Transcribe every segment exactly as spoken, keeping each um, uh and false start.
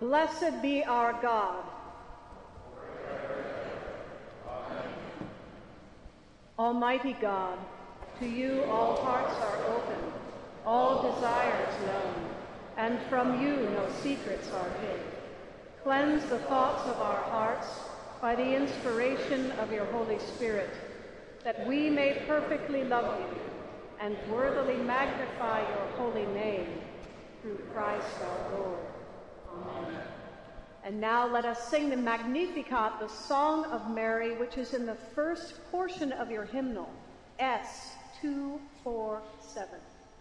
Blessed be our God. Almighty God, to you all hearts are open, all desires known, and from you no secrets are hid. Cleanse the thoughts of our hearts by the inspiration of your Holy Spirit, that we may perfectly love you and worthily magnify your holy name, through Christ our Lord. Amen. And now let us sing the Magnificat, the Song of Mary, which is in the first portion of your hymnal, S two four seven.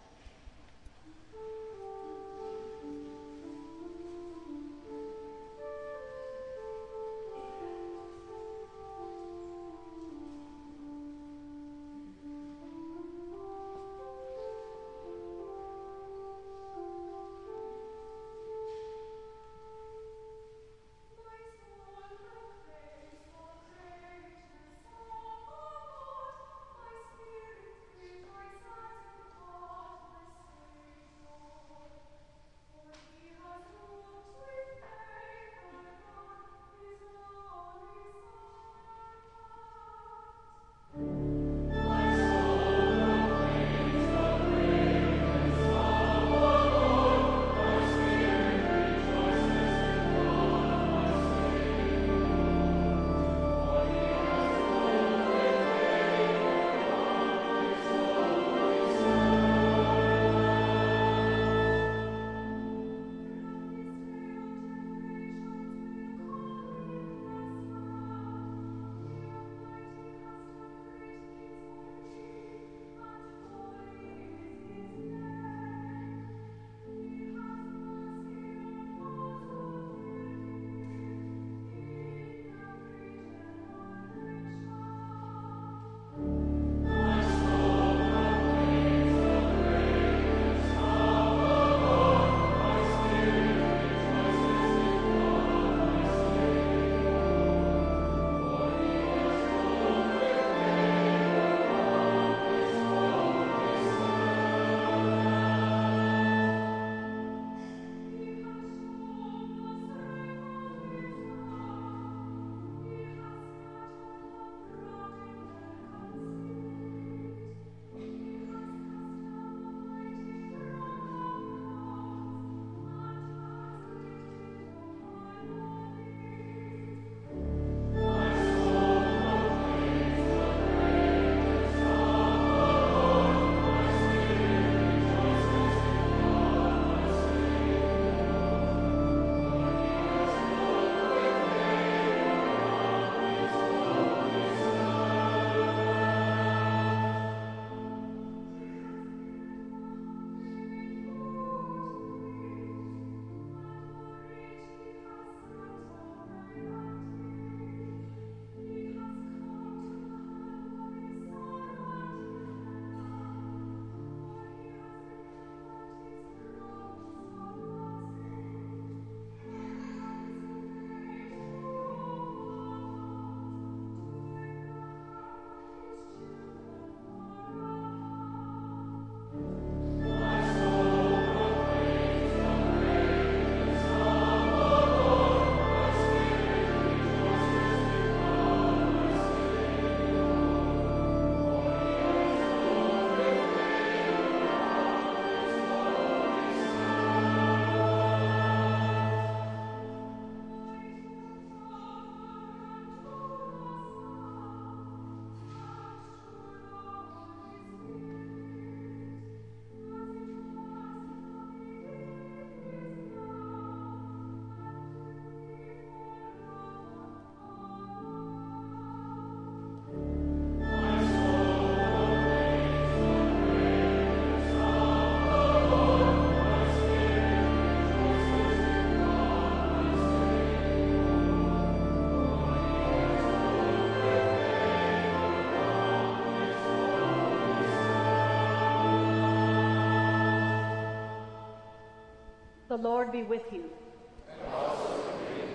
The Lord be with you. And also with you.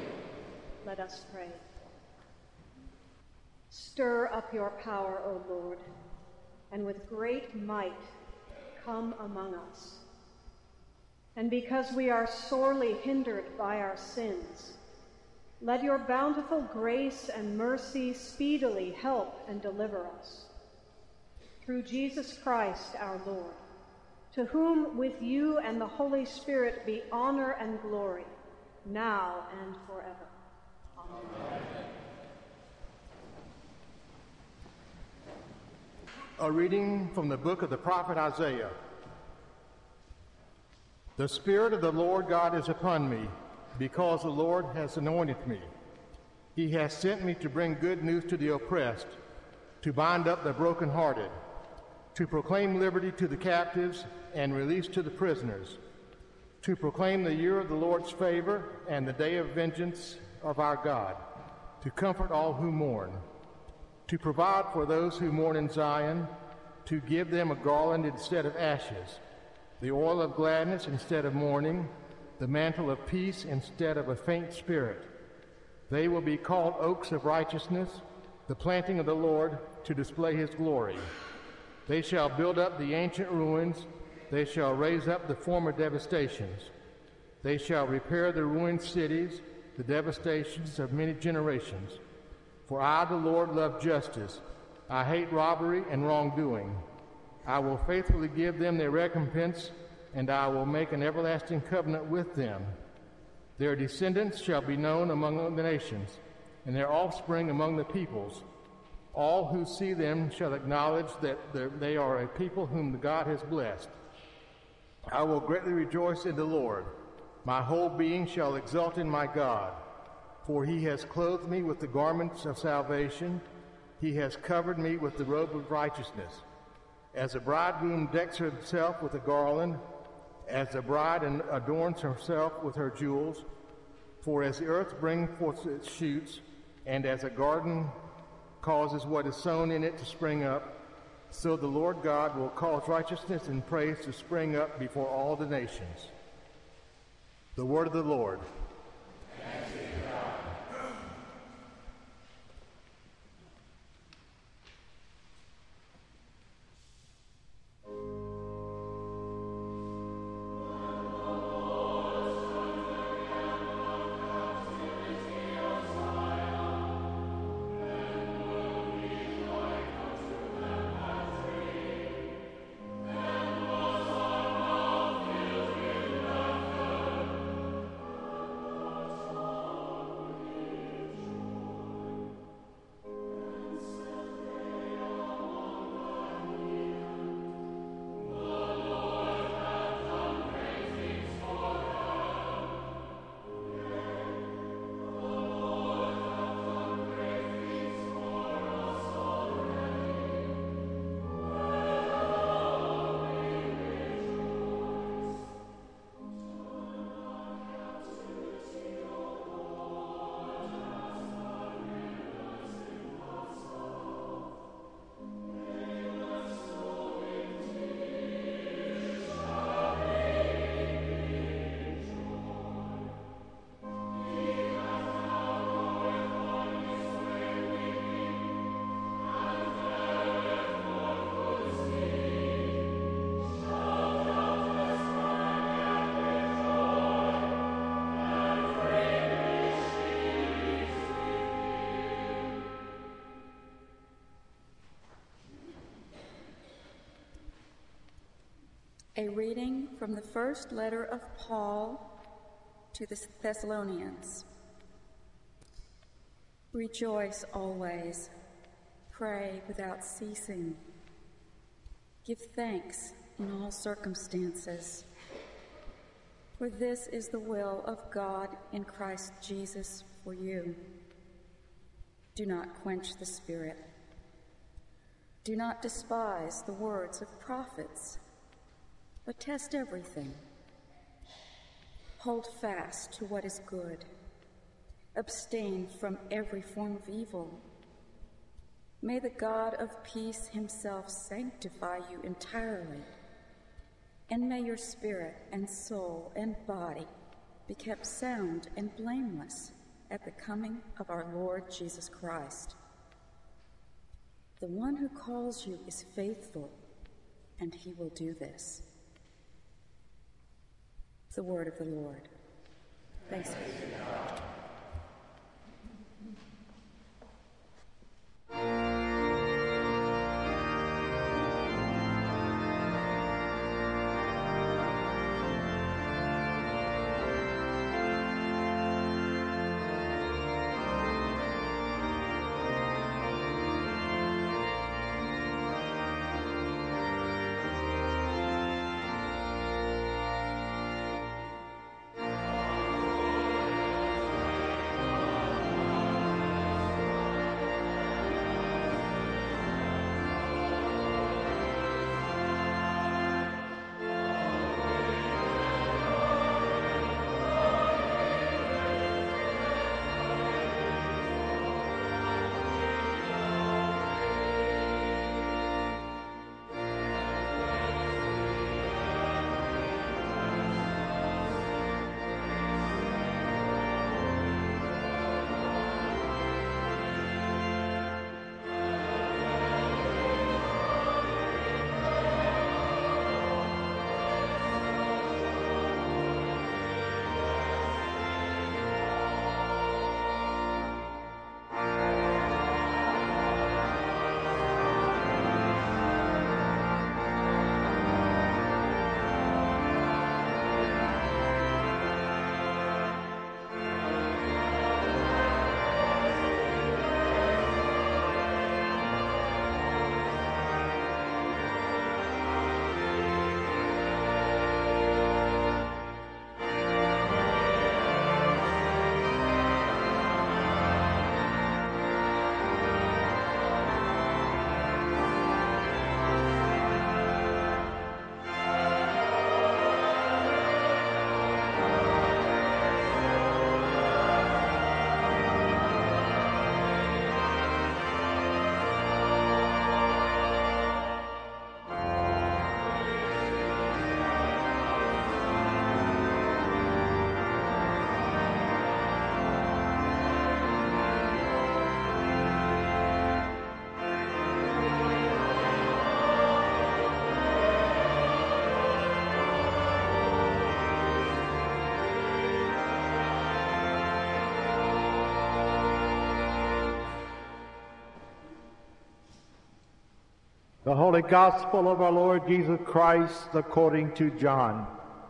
Let us pray. Stir up your power, O Lord, and with great might come among us. And because we are sorely hindered by our sins, let your bountiful grace and mercy speedily help and deliver us. Through Jesus Christ our Lord, to whom with you and the Holy Spirit be honor and glory, now and forever. Amen. A reading from the book of the prophet Isaiah. The Spirit of the Lord God is upon me, because the Lord has anointed me. He has sent me to bring good news to the oppressed, to bind up the brokenhearted, to proclaim liberty to the captives and release to the prisoners, to proclaim the year of the Lord's favor and the day of vengeance of our God, to comfort all who mourn, to provide for those who mourn in Zion, to give them a garland instead of ashes, the oil of gladness instead of mourning, the mantle of peace instead of a faint spirit. They will be called oaks of righteousness, the planting of the Lord to display his glory. They shall build up the ancient ruins. They shall raise up the former devastations. They shall repair the ruined cities, the devastations of many generations. For I, the Lord, love justice. I hate robbery and wrongdoing. I will faithfully give them their recompense, and I will make an everlasting covenant with them. Their descendants shall be known among the nations, and their offspring among the peoples. All who see them shall acknowledge that they are a people whom God has blessed. I will greatly rejoice in the Lord. My whole being shall exult in my God. For he has clothed me with the garments of salvation. He has covered me with the robe of righteousness. As a bridegroom decks himself with a garland, as a bride adorns herself with her jewels, for as the earth brings forth its shoots, and as a garden causes what is sown in it to spring up, so the Lord God will cause righteousness and praise to spring up before all the nations. The word of the Lord. Thanks be to God. A reading from the first letter of Paul to the Thessalonians. Rejoice always, pray without ceasing, give thanks in all circumstances, for this is the will of God in Christ Jesus for you. Do not quench the Spirit. Do not despise the words of prophets, but test everything. Hold fast to what is good. Abstain from every form of evil. May the God of peace himself sanctify you entirely, and may your spirit and soul and body be kept sound and blameless at the coming of our Lord Jesus Christ. The one who calls you is faithful, and he will do this. The word of the Lord. Thanks be to God. The Holy Gospel of our Lord Jesus Christ according to John.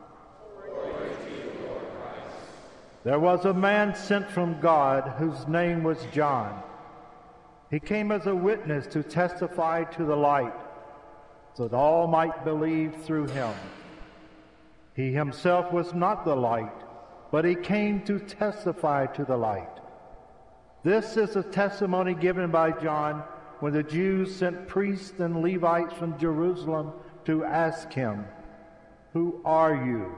Glory to you, Lord Christ. There was a man sent from God whose name was John. He came as a witness to testify to the light, so that all might believe through him. He himself was not the light, but he came to testify to the light. This is the testimony given by John when the Jews sent priests and Levites from Jerusalem to ask him, "Who are you?"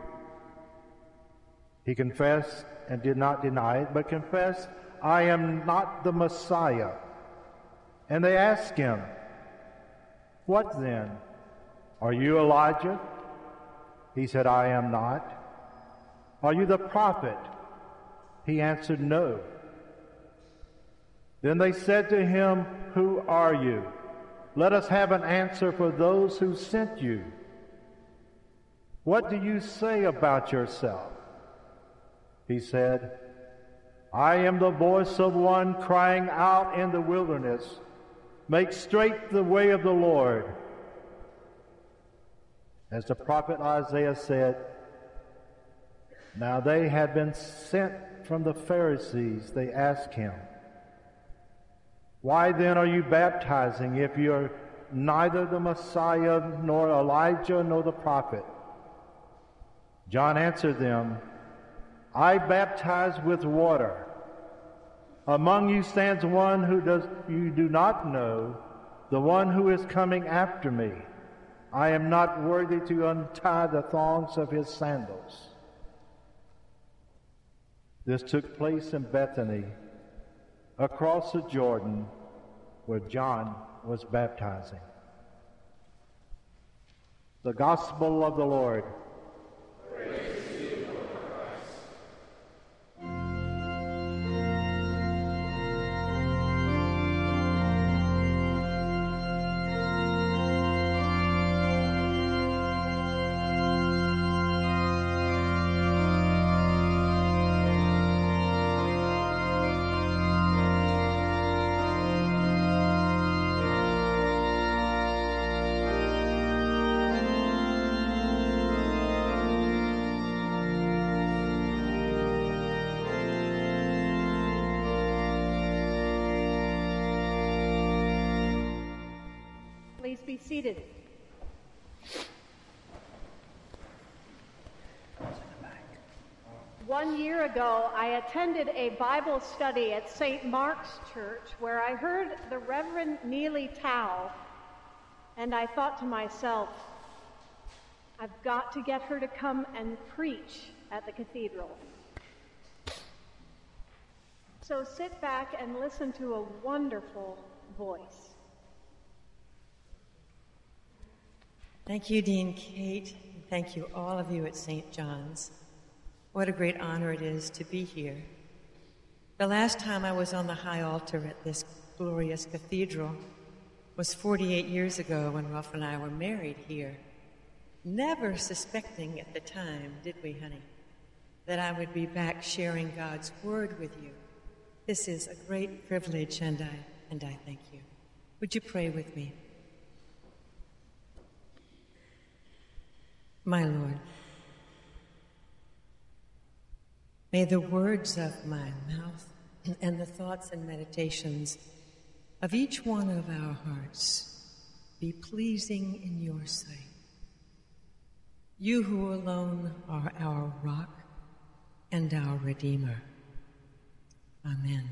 He confessed and did not deny it, but confessed, "I am not the Messiah." And they asked him, "What then? Are you Elijah?" He said, "I am not." "Are you the prophet?" He answered, "No." Then they said to him, "Who are you? Let us have an answer for those who sent you. What do you say about yourself?" He said, "I am the voice of one crying out in the wilderness, 'Make straight the way of the Lord.'" As the prophet Isaiah said, "Now they had been sent from the Pharisees. They asked him, 'Why then are you baptizing if you are neither the Messiah, nor Elijah, nor the prophet?' John answered them, 'I baptize with water. Among you stands one who does you do not know, the one who is coming after me. I am not worthy to untie the thongs of his sandals.'" This took place in Bethany, across the Jordan, where John was baptizing. The Gospel of the Lord. Praise to you, Lord Christ. be seated. One year ago, I attended a Bible study at Saint Mark's Church where I heard the Reverend Neely Tao, and I thought to myself, I've got to get her to come and preach at the cathedral. So sit back and listen to a wonderful voice. Thank you, Dean Kate. Thank you, all of you at Saint John's. What a great honor it is to be here. The last time I was on the high altar at this glorious cathedral was forty-eight years ago when Ralph and I were married here. Never suspecting at the time, did we, honey, that I would be back sharing God's word with you. This is a great privilege, and I, and I thank you. Would you pray with me? My Lord, may the words of my mouth and the thoughts and meditations of each one of our hearts be pleasing in your sight. You who alone are our rock and our Redeemer. Amen.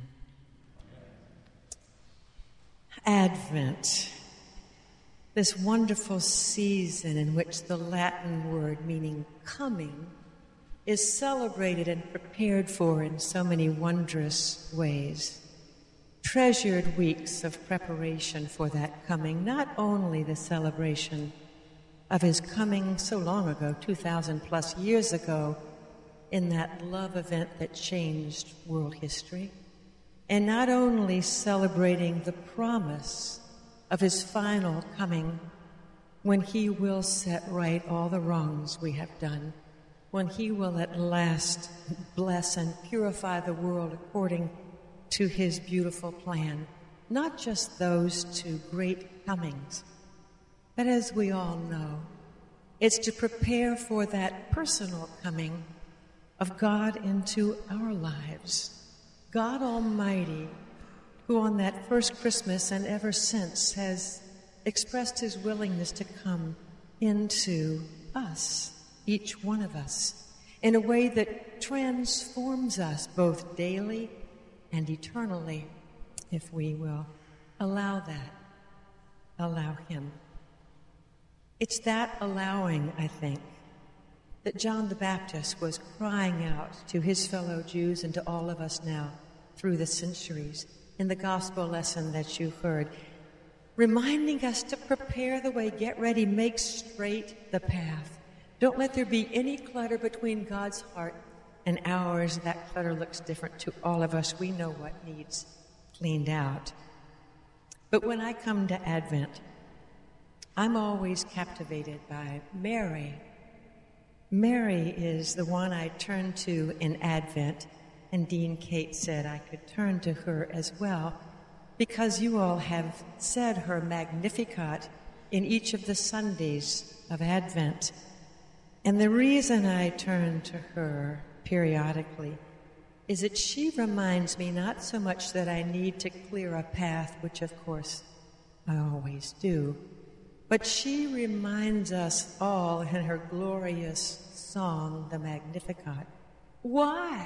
Advent, this wonderful season in which the Latin word meaning coming is celebrated and prepared for in so many wondrous ways. Treasured weeks of preparation for that coming, not only the celebration of his coming so long ago, two thousand plus years ago, in that love event that changed world history, and not only celebrating the promise of his final coming when he will set right all the wrongs we have done, when he will at last bless and purify the world according to his beautiful plan. Not just those two great comings, but as we all know, it's to prepare for that personal coming of God into our lives. God Almighty, who on that first Christmas and ever since has expressed his willingness to come into us, each one of us, in a way that transforms us both daily and eternally, if we will allow that, allow him. It's that allowing, I think, that John the Baptist was crying out to his fellow Jews and to all of us now through the centuries in the gospel lesson that you heard, reminding us to prepare the way, get ready, make straight the path. Don't let there be any clutter between God's heart and ours. That clutter looks different to all of us. We know what needs cleaned out. But when I come to Advent, I'm always captivated by Mary. Mary is the one I turn to in Advent, and Dean Kate said I could turn to her as well, because you all have said her Magnificat in each of the Sundays of Advent. And the reason I turn to her periodically is that she reminds me not so much that I need to clear a path, which of course I always do, but she reminds us all in her glorious song, the Magnificat, why?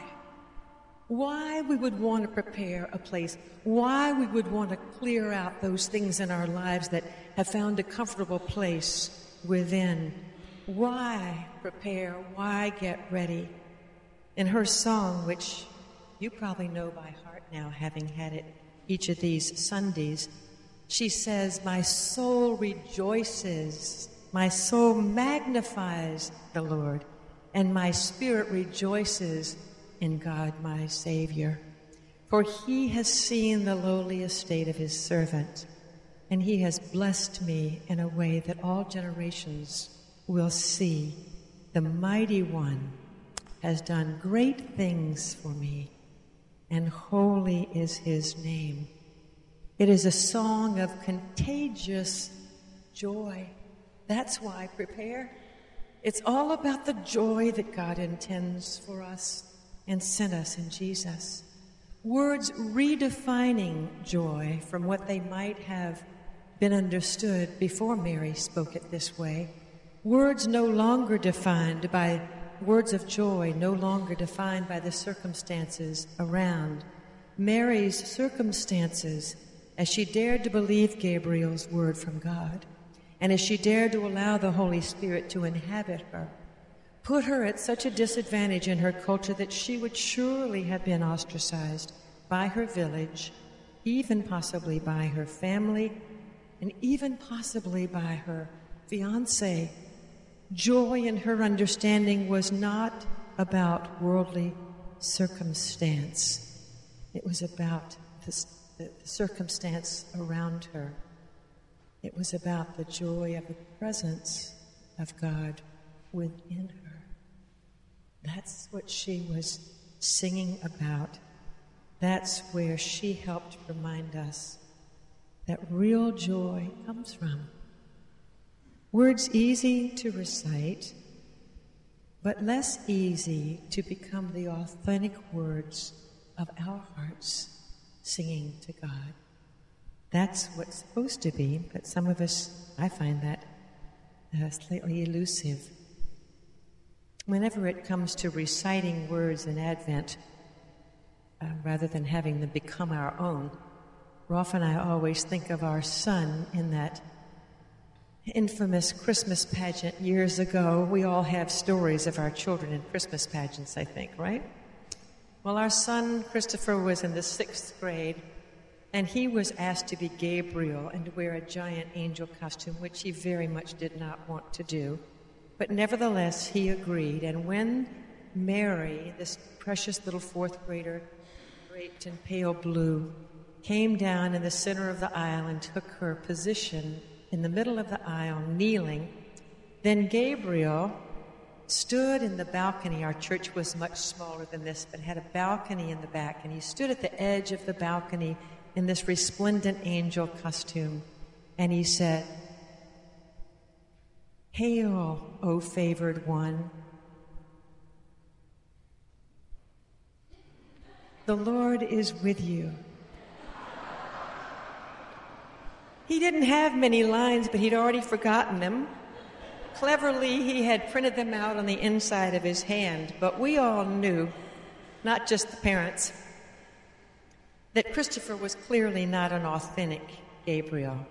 Why we would want to prepare a place, why we would want to clear out those things in our lives that have found a comfortable place within. Why prepare? Why get ready? In her song, which you probably know by heart now, having had it each of these Sundays, she says, my soul rejoices, my soul magnifies the Lord, and my spirit rejoices in God my Savior. For he has seen the lowly estate of his servant, and he has blessed me in a way that all generations will see. The Mighty One has done great things for me, and holy is his name. It is a song of contagious joy. That's why prepare. It's all about the joy that God intends for us and sent us in Jesus. Words redefining joy from what they might have been understood before Mary spoke it this way. Words no longer defined by words of joy, no longer defined by the circumstances around. Mary's circumstances, as she dared to believe Gabriel's word from God, and as she dared to allow the Holy Spirit to inhabit her, put her at such a disadvantage in her culture that she would surely have been ostracized by her village, even possibly by her family, and even possibly by her fiancé. Joy in her understanding was not about worldly circumstance. It was about the, the circumstance around her. It was about the joy of the presence of God within her. That's what she was singing about. That's where she helped remind us that real joy comes from. Words easy to recite, but less easy to become the authentic words of our hearts singing to God. That's what's supposed to be, but some of us, I find that uh, slightly elusive. Whenever it comes to reciting words in Advent, uh, rather than having them become our own, often I always think of our son in that infamous Christmas pageant years ago. We all have stories of our children in Christmas pageants, I think, right? Well, our son Christopher was in the sixth grade, and he was asked to be Gabriel and to wear a giant angel costume, which he very much did not want to do. But nevertheless, he agreed. And when Mary, this precious little fourth grader, draped in pale blue, came down in the center of the aisle and took her position in the middle of the aisle, kneeling, then Gabriel stood in the balcony. Our church was much smaller than this, but had a balcony in the back, and he stood at the edge of the balcony in this resplendent angel costume, and he said, "Hail, O favored one. The Lord is with you." He didn't have many lines, but he'd already forgotten them. Cleverly, he had printed them out on the inside of his hand, but we all knew, not just the parents, that Christopher was clearly not an authentic Gabriel.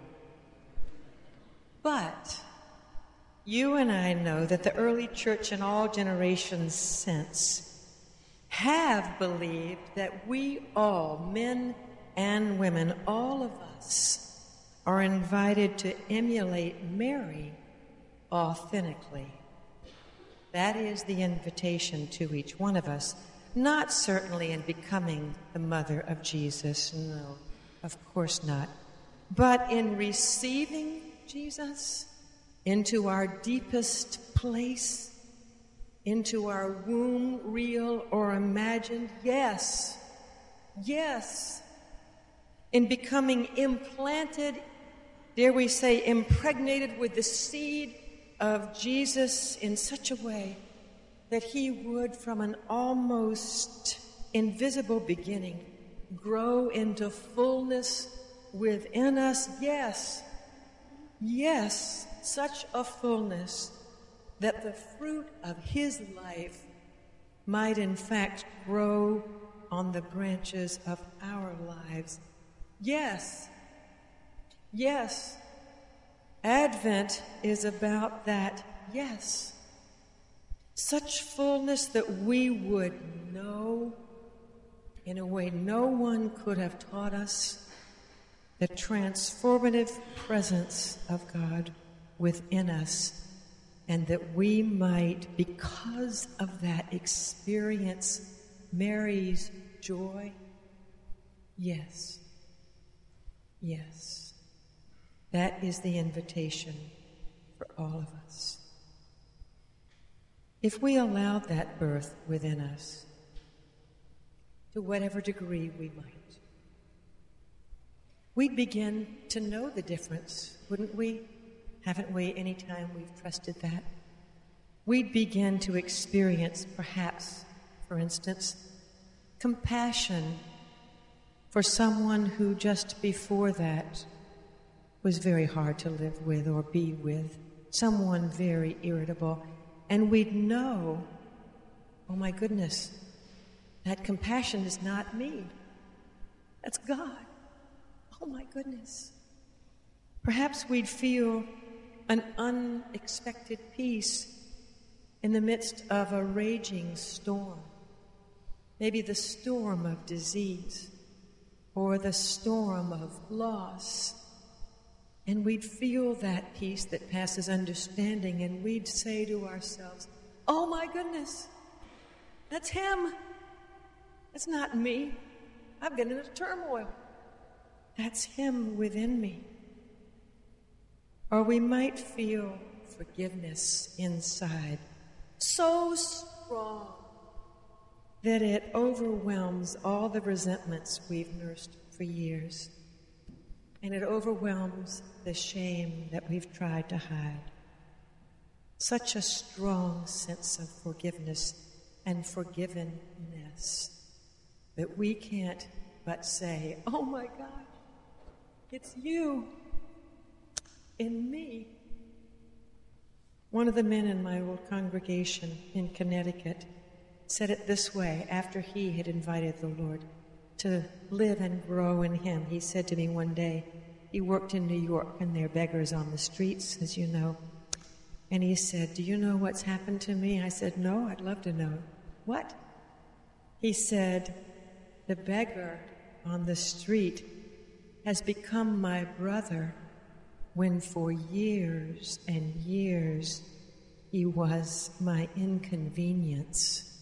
But you and I know that the early church and all generations since have believed that we all, men and women, all of us, are invited to emulate Mary authentically. That is the invitation to each one of us, not certainly in becoming the mother of Jesus, no, of course not, but in receiving Jesus into our deepest place, into our womb, real or imagined, yes, yes, in becoming implanted, dare we say, impregnated with the seed of Jesus in such a way that he would, from an almost invisible beginning, grow into fullness within us. Yes, yes, such a fullness that the fruit of his life might in fact grow on the branches of our lives. Yes, yes, Advent is about that, yes. Such fullness that we would know in a way no one could have taught us the transformative presence of God within us, and that we might, because of that, experience Mary's joy. Yes, yes. That is the invitation for all of us. If we allowed that birth within us, to whatever degree we might, we'd begin to know the difference, wouldn't we? Haven't we, any time we've trusted that? We'd begin to experience, perhaps, for instance, compassion for someone who just before that was very hard to live with or be with, someone very irritable, and we'd know, oh my goodness, that compassion is not me. That's God. Oh my goodness. Perhaps we'd feel an unexpected peace in the midst of a raging storm. Maybe the storm of disease or the storm of loss. And we'd feel that peace that passes understanding, and we'd say to ourselves, oh my goodness, that's him. That's not me. I've been in a turmoil. That's him within me. Or we might feel forgiveness inside, so strong that it overwhelms all the resentments we've nursed for years. And it overwhelms the shame that we've tried to hide. Such a strong sense of forgiveness and forgivenness that we can't but say, oh my gosh, it's you in me. One of the men in my old congregation in Connecticut said it this way after he had invited the Lord to live and grow in him. He said to me one day, he worked in New York, and there are beggars on the streets, as you know. And he said, do you know what's happened to me? I said, no, I'd love to know. What? He said, the beggar on the street has become my brother when for years and years he was my inconvenience.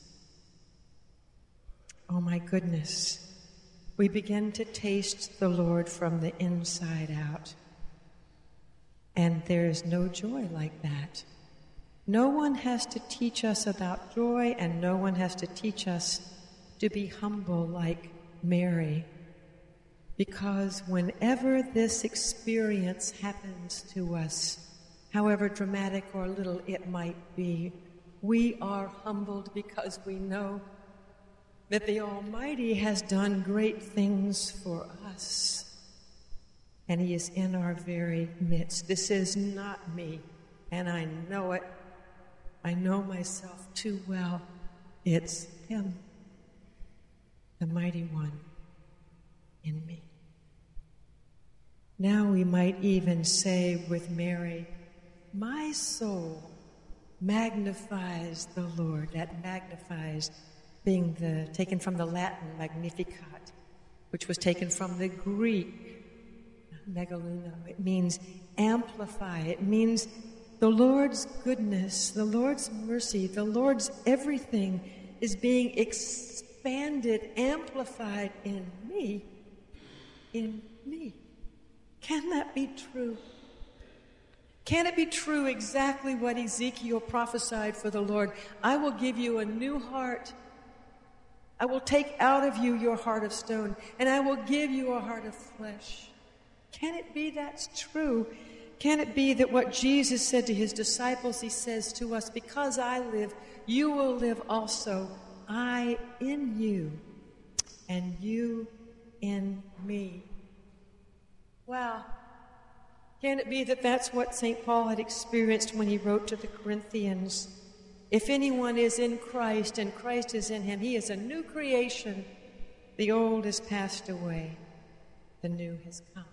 Oh my goodness. We begin to taste the Lord from the inside out. And there's no joy like that. No one has to teach us about joy, and no one has to teach us to be humble like Mary. Because whenever this experience happens to us, however dramatic or little it might be, we are humbled because we know that the Almighty has done great things for us, and He is in our very midst. This is not me, and I know it. I know myself too well. It's Him, the Mighty One in me. Now we might even say with Mary, my soul magnifies the Lord. That magnifies being the taken from the Latin Magnificat, which was taken from the Greek megaluno. It means amplify. It means the Lord's goodness, the Lord's mercy, the Lord's everything is being expanded, amplified in me, in me. Can that be true? Can it be true exactly what Ezekiel prophesied for the Lord? I will give you a new heart. I will take out of you your heart of stone, and I will give you a heart of flesh. Can it be that's true? Can it be that what Jesus said to his disciples, he says to us, because I live, you will live also. I in you, and you in me. Wow. Can it be that that's what Saint Paul had experienced when he wrote to the Corinthians? If anyone is in Christ and Christ is in him, he is a new creation. The old has passed away. The new has come.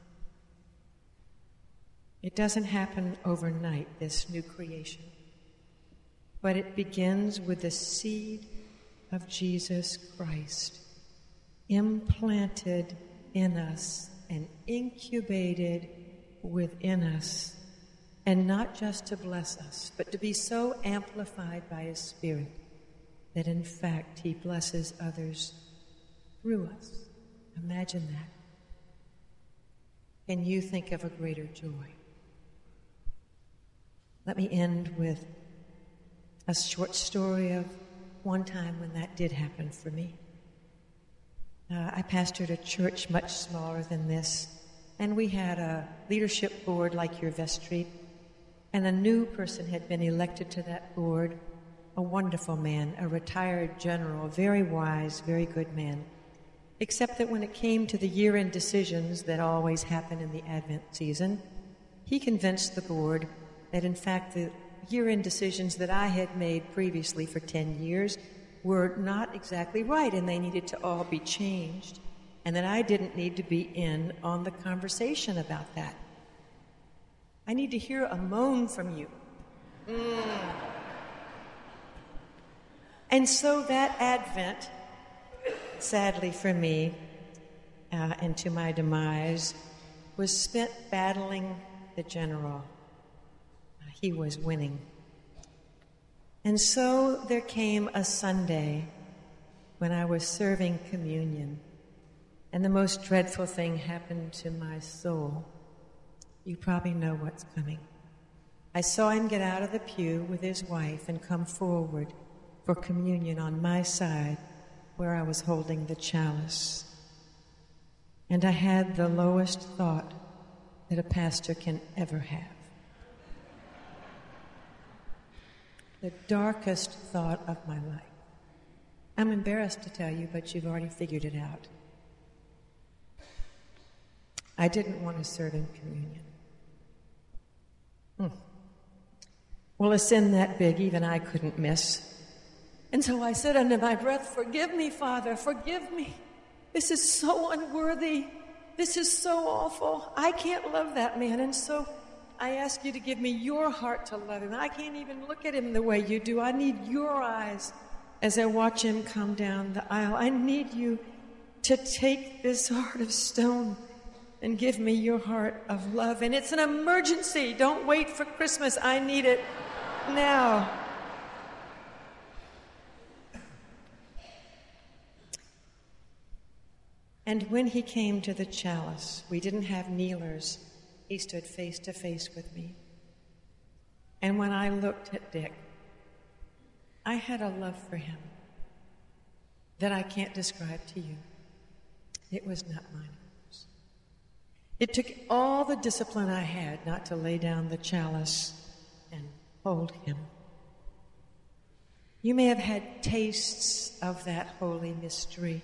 It doesn't happen overnight, this new creation. But it begins with the seed of Jesus Christ, implanted in us and incubated within us, and not just to bless us, but to be so amplified by His Spirit that in fact He blesses others through us. Imagine that. Can you think of a greater joy? Let me end with a short story of one time when that did happen for me. Uh, I pastored a church much smaller than this, and we had a leadership board like your vestry, and a new person had been elected to that board, a wonderful man, a retired general, a very wise, very good man, except that when it came to the year-end decisions that always happen in the Advent season, he convinced the board that, in fact, the year-end decisions that I had made previously for ten years were not exactly right, and they needed to all be changed, and that I didn't need to be in on the conversation about that. I need to hear a moan from you. Mm. And so that Advent, sadly for me, uh, and to my demise, was spent battling the general. He was winning. And so there came a Sunday when I was serving communion, and the most dreadful thing happened to my soul. You probably know what's coming. I saw him get out of the pew with his wife and come forward for communion on my side where I was holding the chalice. And I had the lowest thought that a pastor can ever have. The darkest thought of my life. I'm embarrassed to tell you, but you've already figured it out. I didn't want to serve in communion. Hmm. Well, a sin that big, even I couldn't miss. And so I said under my breath, "Forgive me, Father, forgive me. This is so unworthy. This is so awful. I can't love that man. And so I ask you to give me your heart to love him. I can't even look at him the way you do. I need your eyes as I watch him come down the aisle. I need you to take this heart of stone and give me your heart of love. And it's an emergency. Don't wait for Christmas. I need it now." And when he came to the chalice, we didn't have kneelers. He stood face to face with me. And when I looked at Dick, I had a love for him that I can't describe to you. It was not mine. It took all the discipline I had not to lay down the chalice and hold him. You may have had tastes of that holy mystery.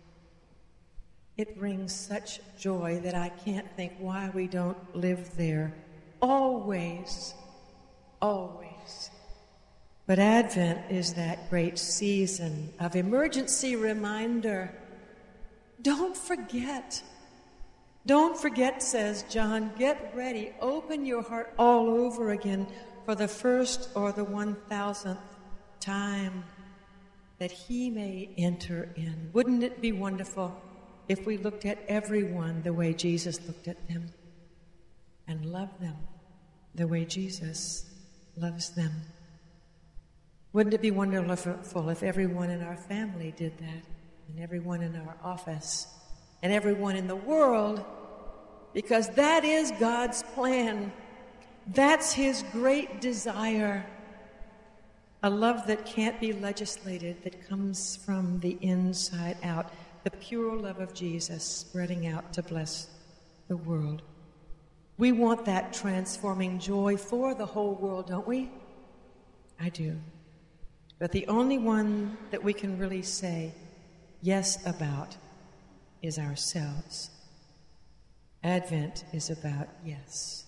It brings such joy that I can't think why we don't live there always, always. But Advent is that great season of emergency reminder. Don't forget. Don't forget, says John, get ready. Open your heart all over again for the first or the one thousandth time that he may enter in. Wouldn't it be wonderful if we looked at everyone the way Jesus looked at them and loved them the way Jesus loves them? Wouldn't it be wonderful if everyone in our family did that, and everyone in our office, and everyone in the world? Because that is God's plan. That's his great desire. A love that can't be legislated, that comes from the inside out. The pure love of Jesus spreading out to bless the world. We want that transforming joy for the whole world, don't we? I do. But the only one that we can really say yes about is ourselves. Advent is about yes.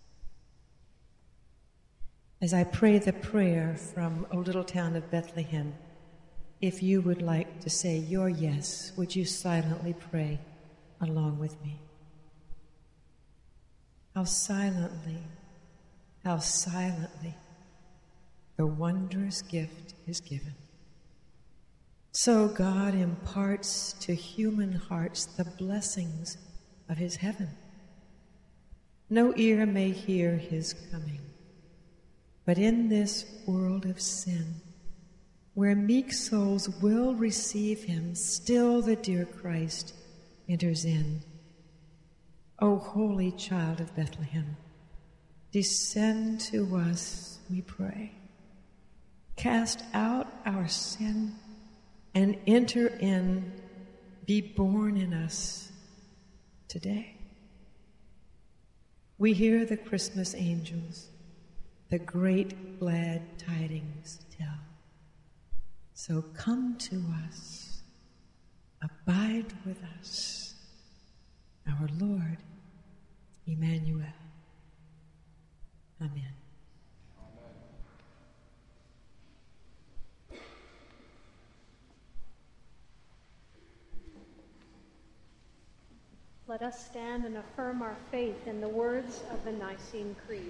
As I pray the prayer from O Little Town of Bethlehem, if you would like to say your yes, would you silently pray along with me? How silently, how silently the wondrous gift is given. So God imparts to human hearts the blessings of his heaven. No ear may hear his coming, but in this world of sin, where meek souls will receive him, still the dear Christ enters in. O holy child of Bethlehem, descend to us, we pray. Cast out our sin and enter in, be born in us today. We hear the Christmas angels, the great glad tidings tell. So come to us, abide with us, our Lord, Emmanuel. Amen. Let us stand and affirm our faith in the words of the Nicene Creed.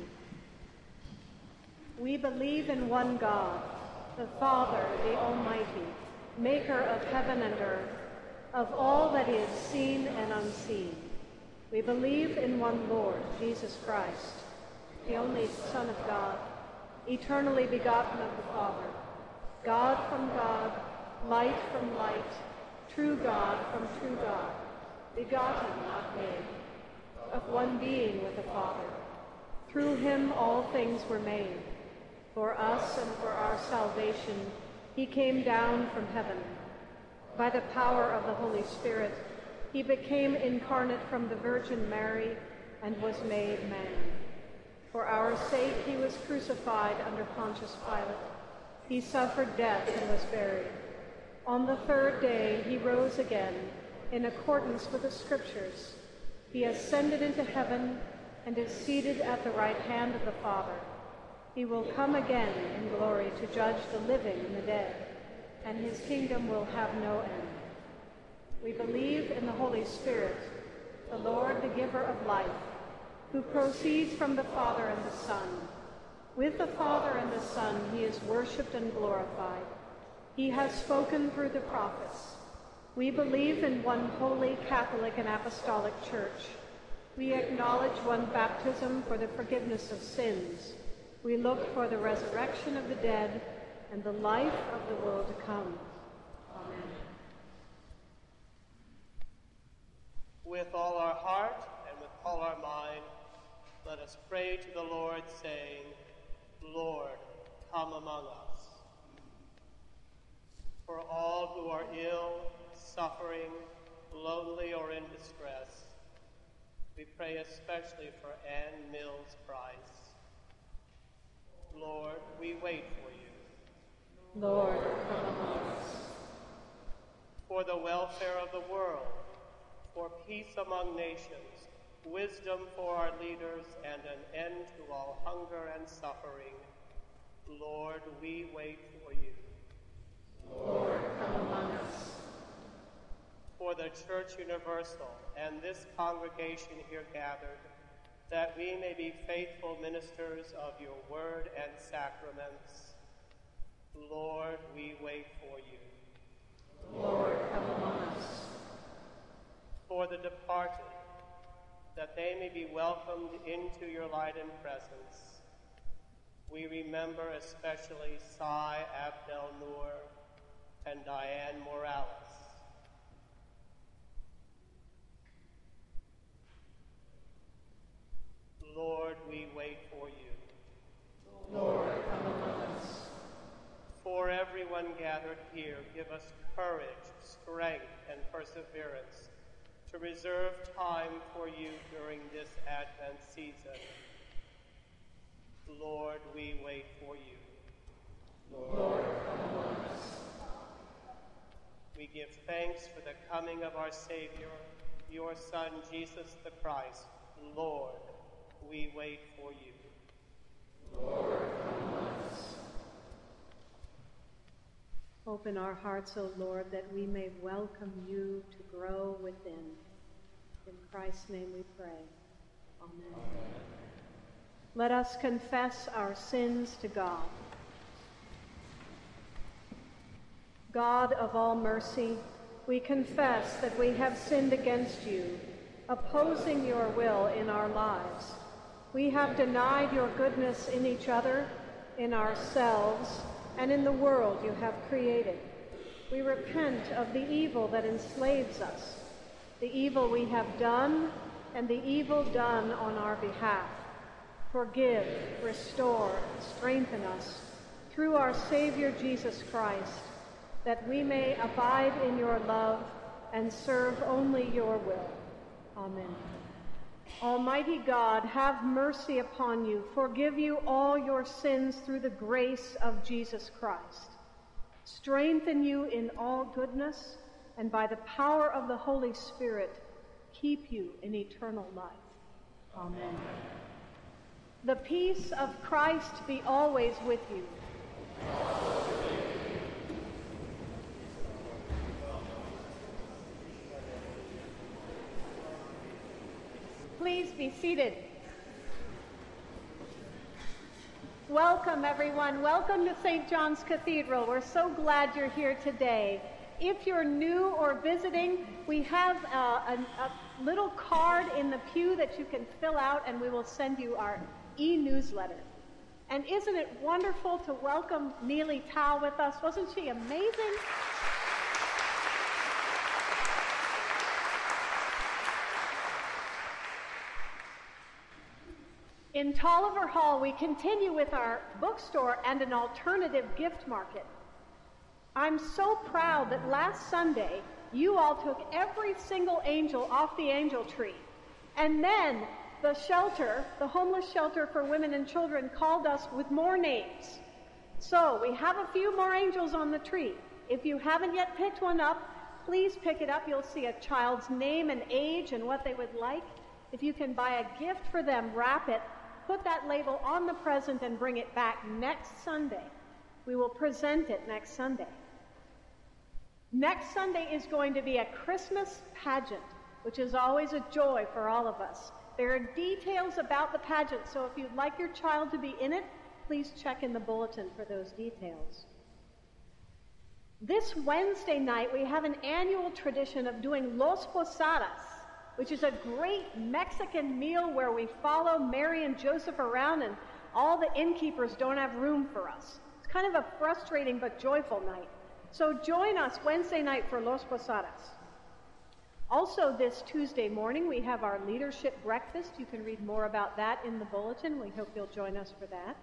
We believe in one God, the Father, the Almighty, maker of heaven and earth, of all that is seen and unseen. We believe in one Lord, Jesus Christ, the only Son of God, eternally begotten of the Father, God from God, light from light, true God from true God, begotten, not made, of one being with the Father. Through him all things were made. For us and for our salvation, he came down from heaven. By the power of the Holy Spirit, he became incarnate from the Virgin Mary and was made man. For our sake he was crucified under Pontius Pilate. He suffered death and was buried. On the third day he rose again, in accordance with the Scriptures. He ascended into heaven and is seated at the right hand of the Father. He will come again in glory to judge the living and the dead, and his kingdom will have no end. We believe in the Holy Spirit, the Lord, the giver of life, who proceeds from the Father and the Son. With the Father and the Son he is worshipped and glorified. He has spoken through the prophets. We believe in one holy, Catholic, and Apostolic Church. We acknowledge one baptism for the forgiveness of sins. We look for the resurrection of the dead and the life of the world to come. Amen. With all our heart and with all our mind, let us pray to the Lord, saying, Lord, come among us. For all who are ill, suffering, lonely, or in distress, we pray especially for Anne Mills Price. Lord, we wait for you. Lord, come among us. For the welfare of the world, for peace among nations, wisdom for our leaders, and an end to all hunger and suffering, Lord, we wait for you. Lord, come among us. For the Church Universal and this congregation here gathered, that we may be faithful ministers of your word and sacraments, Lord, we wait for you. Lord, come among us. For the departed, that they may be welcomed into your light and presence, we remember especially Sai Abdel Noor and Diane Morales. Lord, we wait for you. Lord, come among us. For everyone gathered here, give us courage, strength, and perseverance to reserve time for you during this Advent season. Lord, we wait for you. Lord, come among us. We give thanks for the coming of our Savior, your Son, Jesus the Christ. Lord, we wait for you. Lord, come among us. Open our hearts, O Lord, that we may welcome you to grow within. In Christ's name we pray. Amen. Amen. Let us confess our sins to God. God of all mercy, we confess that we have sinned against you, opposing your will in our lives. We have denied your goodness in each other, in ourselves, and in the world you have created. We repent of the evil that enslaves us, the evil we have done, and the evil done on our behalf. Forgive, restore, and strengthen us through our Savior Jesus Christ, that we may abide in your love and serve only your will. Amen. Almighty God, have mercy upon you, forgive you all your sins through the grace of Jesus Christ, strengthen you in all goodness, and by the power of the Holy Spirit, keep you in eternal life. Amen. The peace of Christ be always with you. Please be seated. Welcome, everyone. Welcome to Saint John's Cathedral. We're so glad you're here today. If you're new or visiting, we have a, a, a little card in the pew that you can fill out, and we will send you our e-newsletter. And isn't it wonderful to welcome Neely Tao with us? Wasn't she amazing? In Tolliver Hall, we continue with our bookstore and an alternative gift market. I'm so proud that last Sunday, you all took every single angel off the angel tree. And then the shelter, the homeless shelter for women and children, called us with more names. So we have a few more angels on the tree. If you haven't yet picked one up, please pick it up. You'll see a child's name and age and what they would like. If you can buy a gift for them, wrap it, put that label on the present, and bring it back next Sunday. We will present it next Sunday. Next Sunday is going to be a Christmas pageant, which is always a joy for all of us. There are details about the pageant, so if you'd like your child to be in it, please check in the bulletin for those details. This Wednesday night, we have an annual tradition of doing Los Posadas, which is a great Mexican meal where we follow Mary and Joseph around and all the innkeepers don't have room for us. It's kind of a frustrating but joyful night. So join us Wednesday night for Los Posadas. Also this Tuesday morning, we have our leadership breakfast. You can read more about that in the bulletin. We hope you'll join us for that.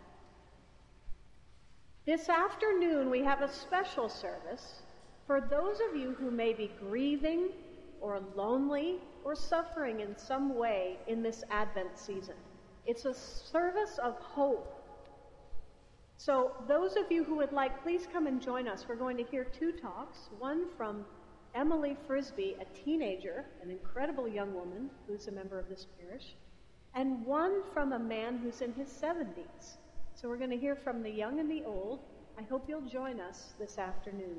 This afternoon, we have a special service for those of you who may be grieving or lonely or suffering in some way in this Advent season. It's a service of hope. So those of you who would like, please come and join us. We're going to hear two talks, one from Emily Frisbee, a teenager, an incredible young woman who's a member of this parish, and one from a man who's in his seventies. So we're going to hear from the young and the old. I hope you'll join us this afternoon.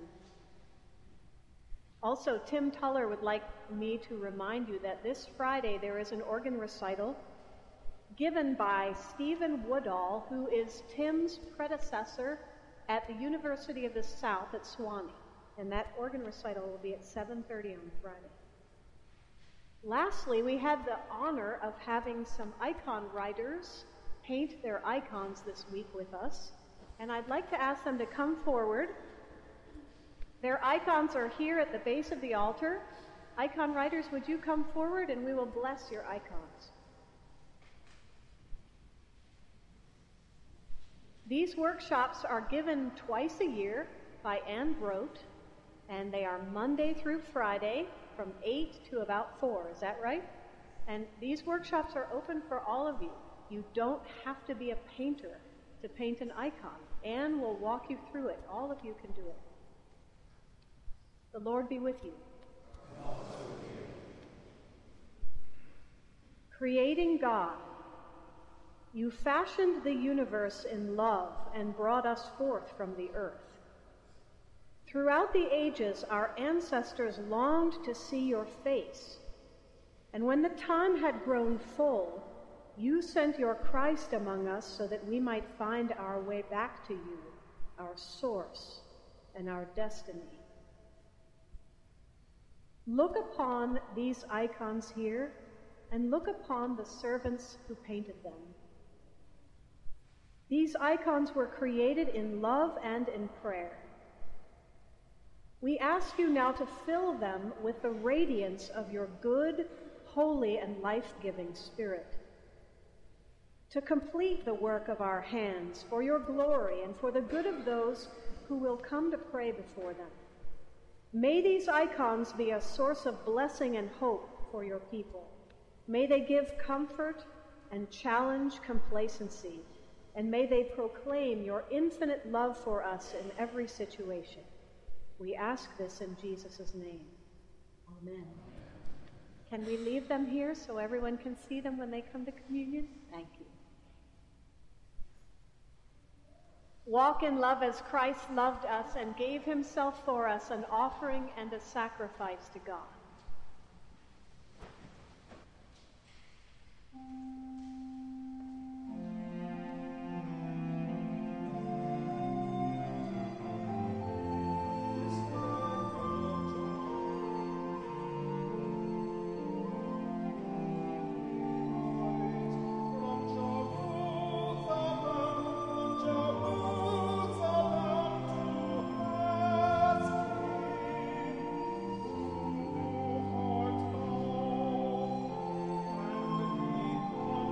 Also, Tim Tuller would like me to remind you that this Friday there is an organ recital given by Stephen Woodall, who is Tim's predecessor at the University of the South at Sewanee. And that organ recital will be at seven thirty on Friday. Lastly, we had the honor of having some icon writers paint their icons this week with us. And I'd like to ask them to come forward. Their icons are here at the base of the altar. Icon writers, would you come forward and we will bless your icons. These workshops are given twice a year by Ann Brote, and they are Monday through Friday from eight to about four. Is that right? And these workshops are open for all of you. You don't have to be a painter to paint an icon. Anne will walk you through it. All of you can do it. The Lord be with you. And also with you. Creating God, you fashioned the universe in love and brought us forth from the earth. Throughout the ages, our ancestors longed to see your face. And when the time had grown full, you sent your Christ among us so that we might find our way back to you, our source and our destiny. Look upon these icons here, and look upon the servants who painted them. These icons were created in love and in prayer. We ask you now to fill them with the radiance of your good, holy, and life-giving Spirit, to complete the work of our hands for your glory and for the good of those who will come to pray before them. May these icons be a source of blessing and hope for your people. May they give comfort and challenge complacency, and may they proclaim your infinite love for us in every situation. We ask this in Jesus' name. Amen. Can we leave them here so everyone can see them when they come to communion? Thank you. Walk in love as Christ loved us and gave himself for us, an offering and a sacrifice to God. Heart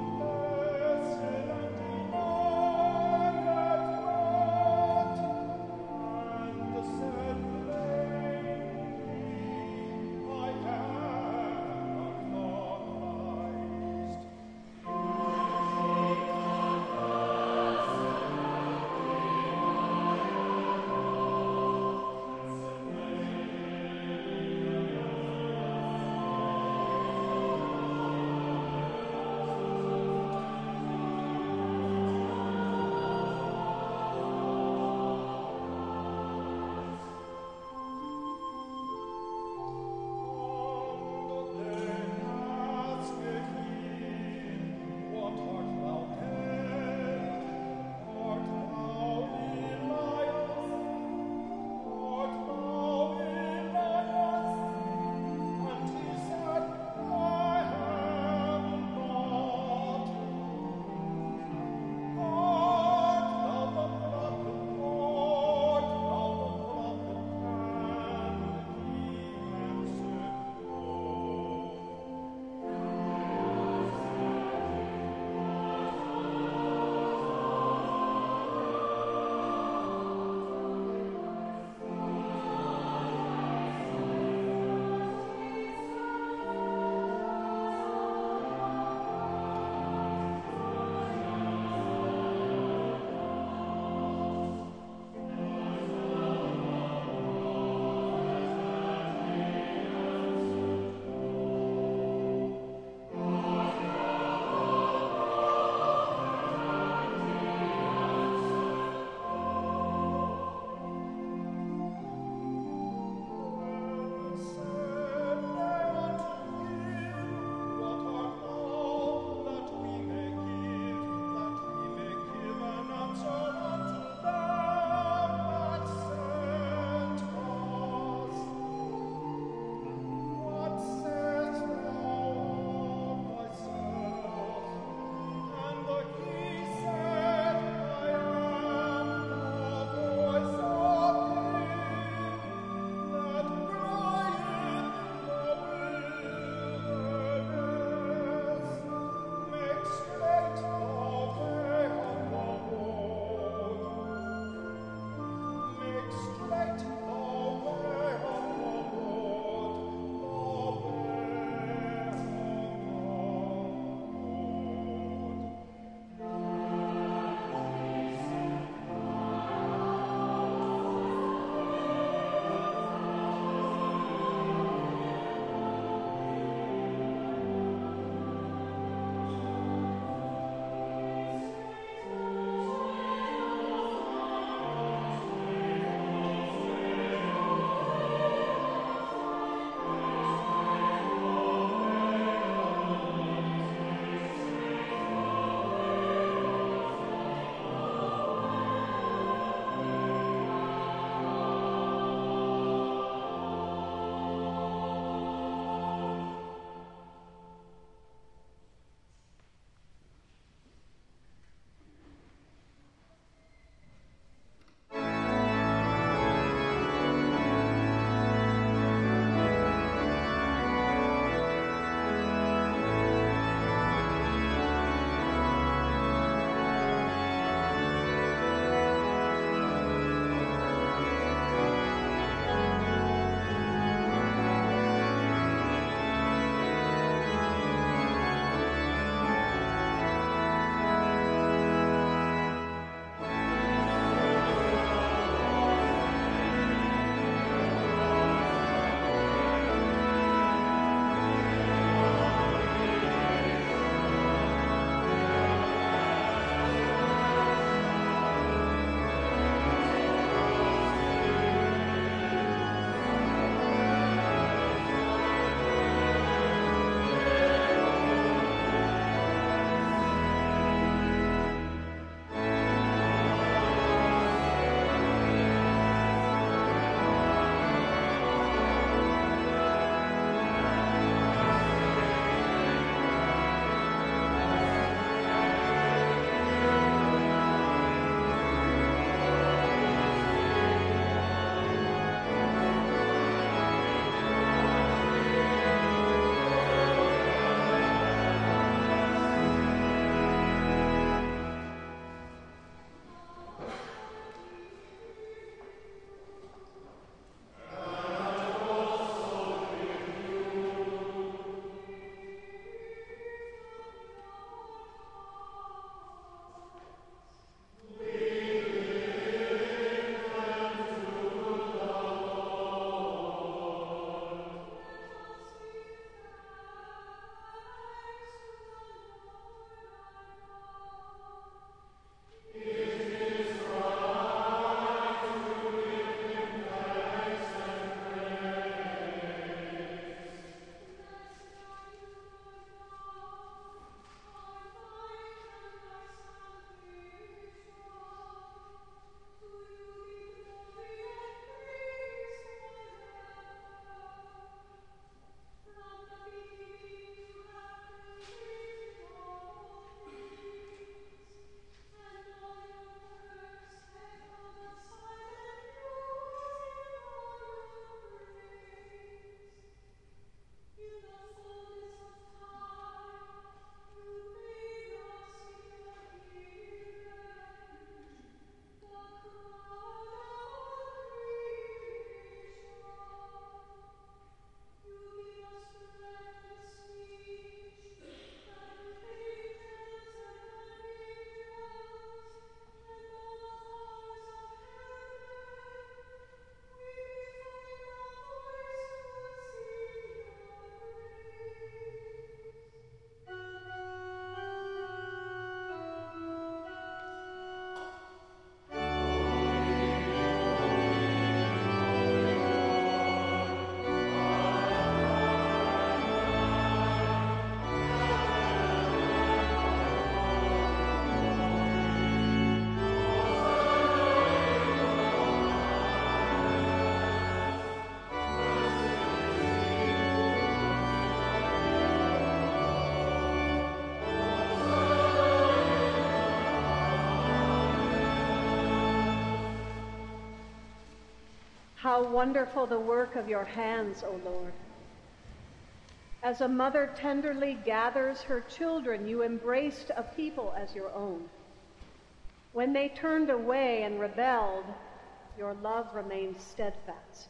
How wonderful the work of your hands, O Lord. As a mother tenderly gathers her children, you embraced a people as your own. When they turned away and rebelled, your love remained steadfast.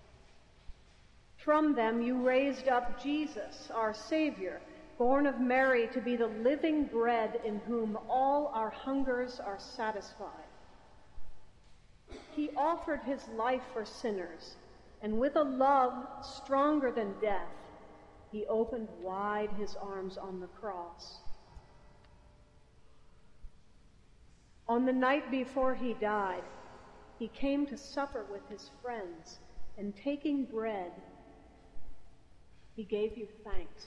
From them you raised up Jesus, our Savior, born of Mary, to be the living bread in whom all our hungers are satisfied. He offered his life for sinners, and with a love stronger than death, he opened wide his arms on the cross. On the night before he died, he came to supper with his friends, and taking bread, he gave you thanks.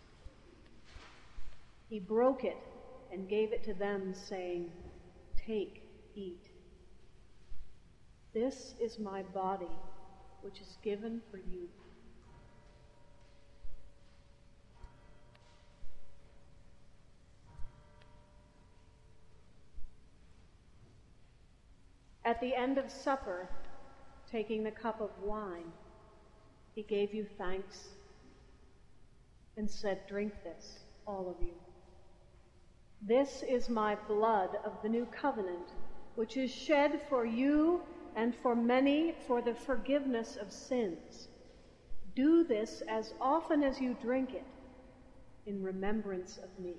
He broke it and gave it to them, saying, "Take, eat. This is my body, which is given for you." At the end of supper, taking the cup of wine, he gave you thanks and said, "Drink this, all of you. This is my blood of the new covenant, which is shed for you and for many for the forgiveness of sins. Do this as often as you drink it in remembrance of me."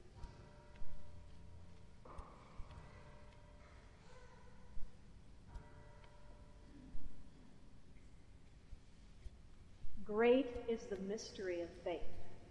Great is the mystery of faith.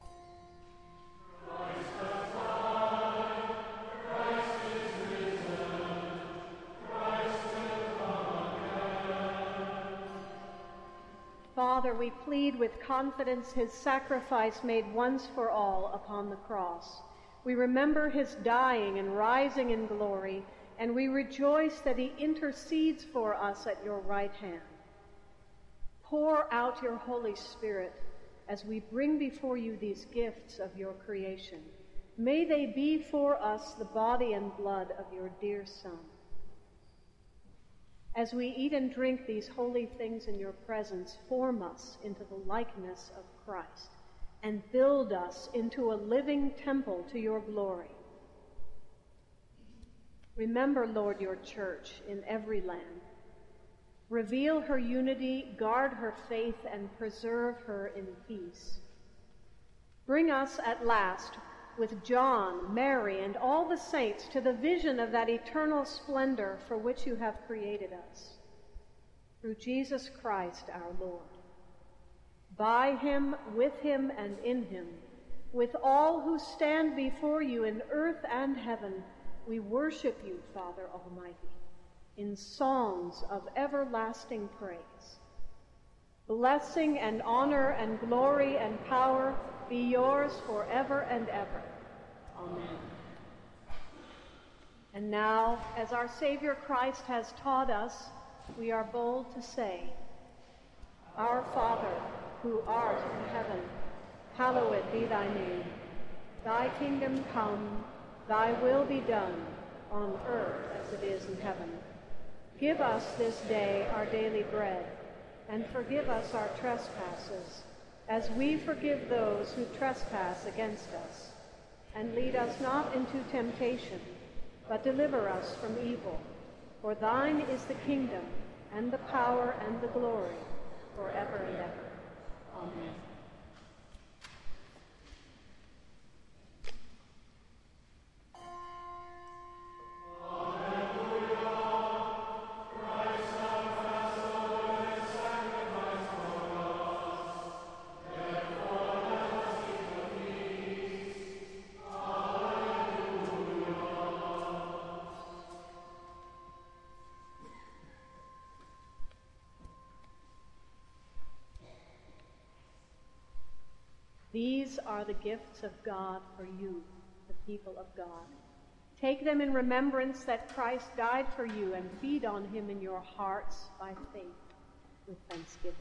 Christ has died, Christ is risen, Christ will come again. Father, we plead with confidence his sacrifice made once for all upon the cross. We remember his dying and rising in glory, and we rejoice that he intercedes for us at your right hand. Pour out your Holy Spirit as we bring before you these gifts of your creation. May they be for us the body and blood of your dear Son. As we eat and drink these holy things in your presence, form us into the likeness of Christ and build us into a living temple to your glory. Remember, Lord, your church in every land. Reveal her unity, guard her faith, and preserve her in peace. Bring us at last, with John, Mary, and all the saints, to the vision of that eternal splendor for which you have created us. Through Jesus Christ our Lord. By him, with him, and in him, with all who stand before you in earth and heaven, we worship you, Father Almighty, in songs of everlasting praise. Blessing and honor and glory and power be yours forever and ever. Amen. And now, as our Savior Christ has taught us, we are bold to say, Our Father, who art in heaven, hallowed be thy name. Thy kingdom come, thy will be done, on earth as it is in heaven. Give us this day our daily bread, and forgive us our trespasses, as we forgive those who trespass against us. And lead us not into temptation, but deliver us from evil. For thine is the kingdom, and the power, and the glory, forever and ever. Amen. These are the gifts of God for you, the people of God. Take them in remembrance that Christ died for you, and feed on him in your hearts by faith with thanksgiving.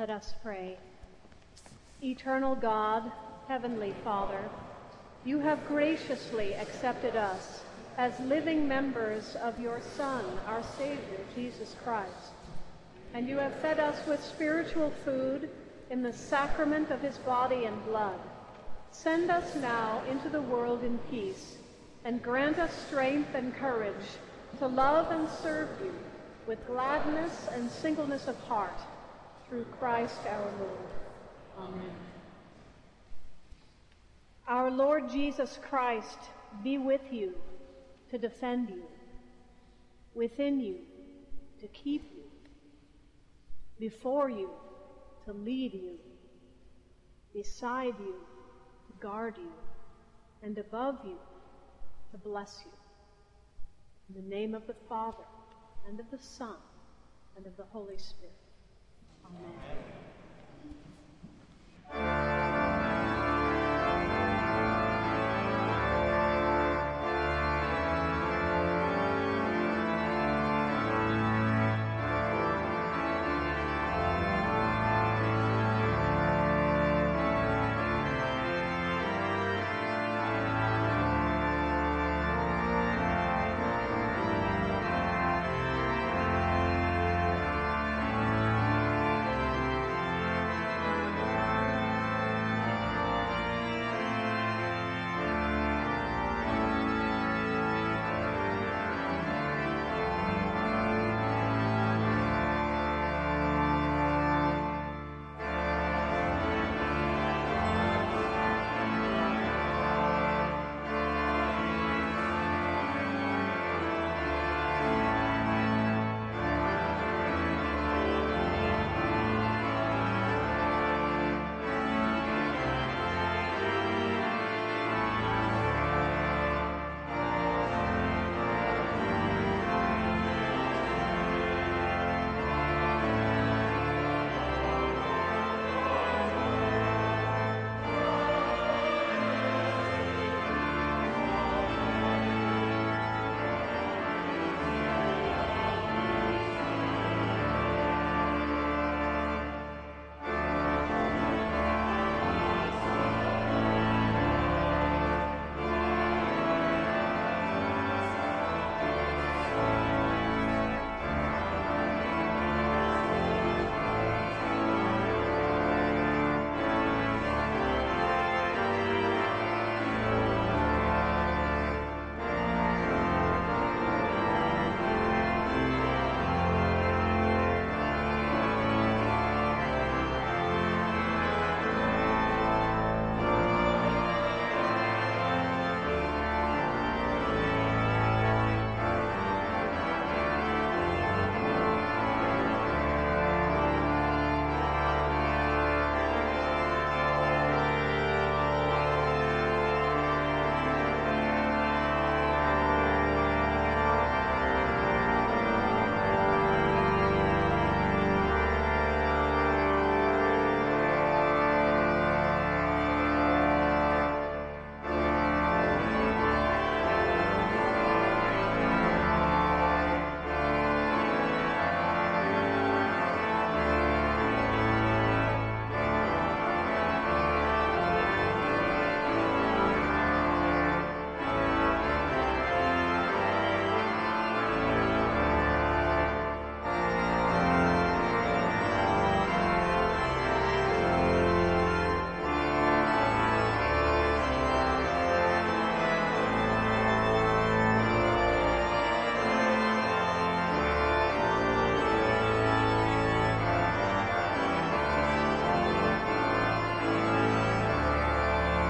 Let us pray. Eternal God, Heavenly Father, you have graciously accepted us as living members of your Son, our Savior, Jesus Christ, and you have fed us with spiritual food in the sacrament of his body and blood. Send us now into the world in peace, and grant us strength and courage to love and serve you with gladness and singleness of heart, through Christ our Lord. Amen. Our Lord Jesus Christ be with you to defend you, within you to keep you, before you to lead you, beside you to guard you, and above you to bless you. In the name of the Father, and of the Son, and of the Holy Spirit. Amen.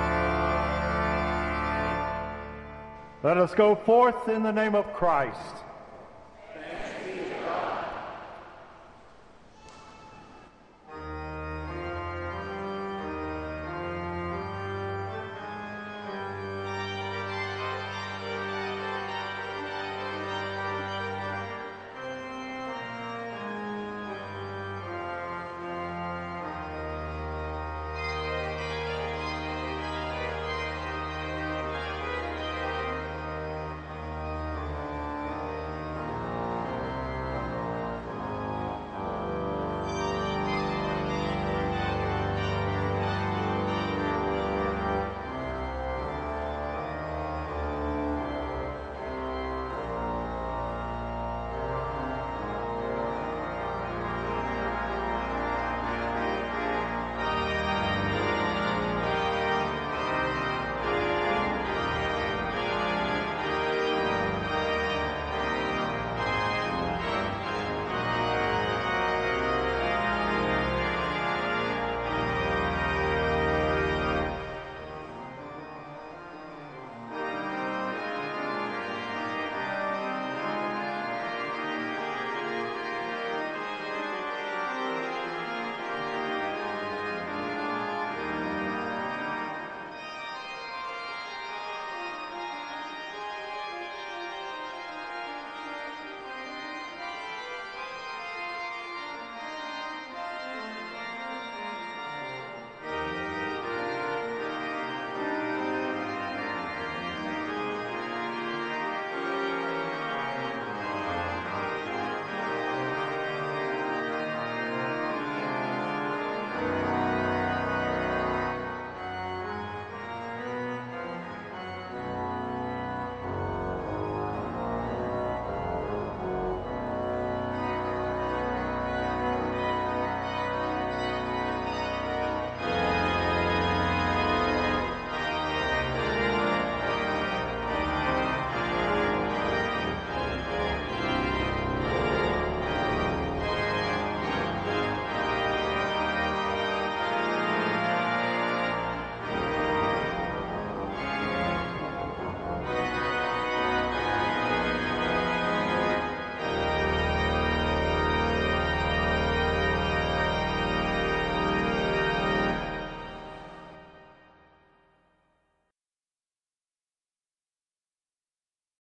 Let us go forth in the name of Christ.